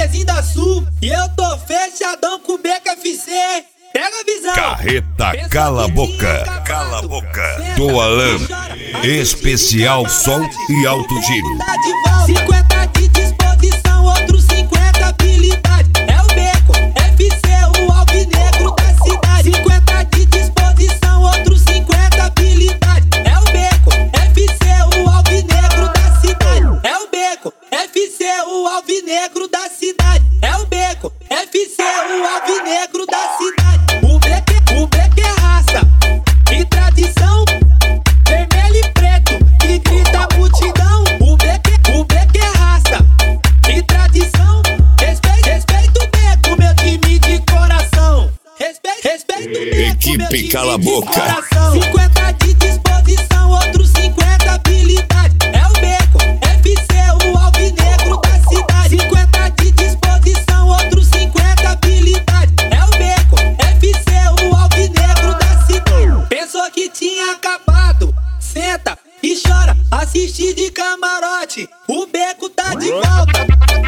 Zezinho da Sul. E eu tô fechadão com o BKFC. Pega a visão. Carreta Cala a Boca. Cala a Boca. Do Alan. Especial som e alto giro. 50 de disposição, outros 50 habilidade. É o Beco, FC, o alvinegro da cidade. 50 de disposição, outros 50 habilidade. É o Beco, FC, o alvinegro da cidade. É o Beco, FC, o alvinegro da cidade. É o Beco, FC, o alvinegro da cidade. O Beco é raça e tradição. Vermelho e preto que grita a multidão. O Beco é raça e tradição. Respeito o Beco, meu time de coração. Respeito o Beco, Equipe Cala a Boca. 50 de disposição, outros 50 habilidade. É o Beco, FC, o alvinegro da cidade. 50 de disposição, outros 50 habilidade. É o Beco, FC, o alvinegro da cidade. Pensou que tinha acabado, senta e chora, assiste de camarote. O Beco tá de volta.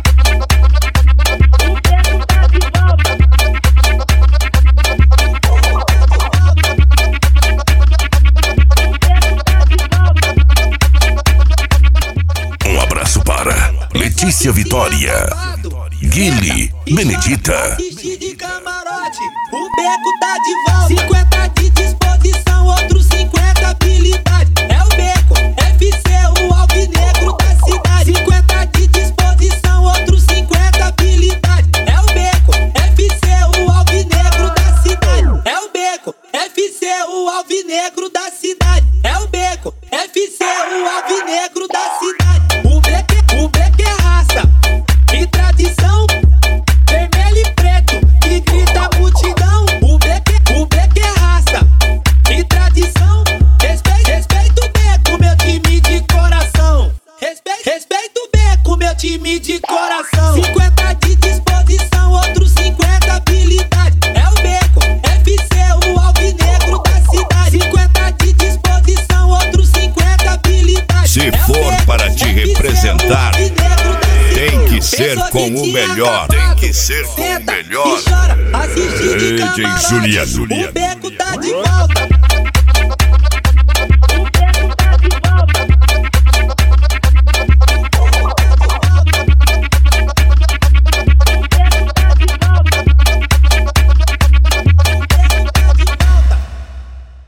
O Beco tá de volta. Um abraço para Letícia Vitória, Guilherme, Benedita. Assiste de camarote. O Beco tá de volta. 50 de disposição, outros 50 habilidade. É o Beco, FC, o alvinegro da cidade. 50 de disposição, outros 50 habilidade. É o Beco, FC, o alvinegro da cidade. É o Beco, FC, o alvinegro da cidade. É o Beco, FC, o alvinegro da cidade. O Beco é raça e tradição. Vermelho e preto que grita a multidão. O Beco é raça e tradição. Respeito o Beco, meu time de coração. Respeito o Beco, meu time de coração. 50 de disposição, outros 50 habilidade. É o Beco, FC, o alvinegro da cidade. 50 de disposição, outros 50 habilidade. Se for para te representar, tem que ser com o melhor. Tem que ser com o melhor. DJ Juliano.